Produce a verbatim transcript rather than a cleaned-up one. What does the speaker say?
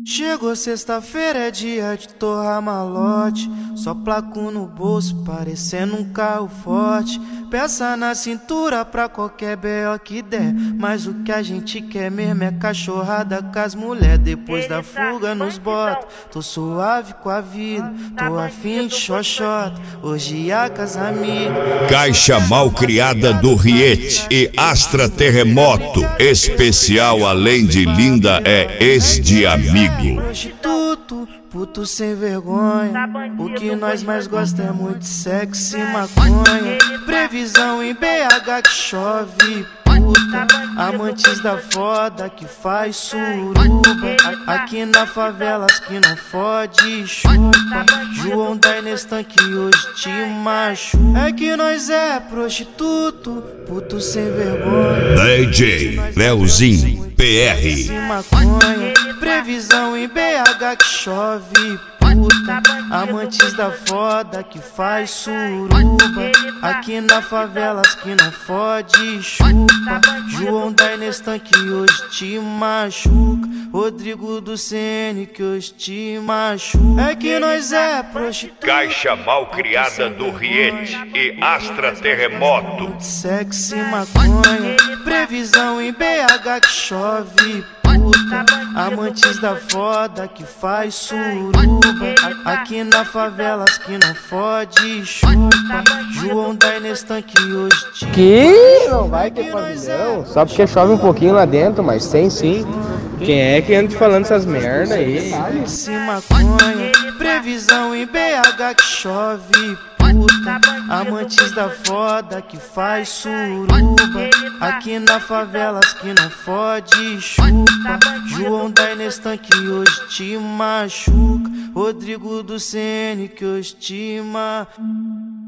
Chegou sexta-feira, é dia de torrar malote. Só placo no bolso, parecendo um carro forte. Peça na cintura pra qualquer B O que der. Mas o que a gente quer mesmo é cachorrada com as mulher. Depois da fuga nos bota, tô suave com a vida. Tô afim de xoxota, orgia com as amigas. Caixa mal criada do Riete e Astra Terremoto. Especial além de linda é ex de amigo. Prostituto, puto sem vergonha. O que nós mais gostamos é muito sexo e maconha. Previsão em B H que chove, puta. Amantes da foda que faz suruba. Aqui na favela as que não fode chupa. João da Inestan que hoje te machuca. É que nós é prostituto, puto sem vergonha. D J Leozinho P R. Previsão em B H que chove, puta. Amantes da foda que faz suruba. Aqui na favela as que não fode chupa. João da Inestan que hoje te machuca. Rodrigo do C N que hoje te machuca. É que nós é prostituta. Caixa mal criada do Riete e Astra Terremoto. Sexo e maconha. Previsão em B H que chove, puta. Amantes da foda que faz suruba. Aqui na favela as que não fode chupa. João da Inestan que hoje te Que não vai ter pavilhão. Só porque chove um pouquinho lá dentro, mas tem sim. Quem é que anda te falando essas merda aí? Sexo e maconha. Previsão em B H que chove, puta. Amantes da foda que faz suruba. Aqui na favela as que não fode chupa. João da Inestan que hoje te machuca. Rodrigo do C N que hoje te machuca.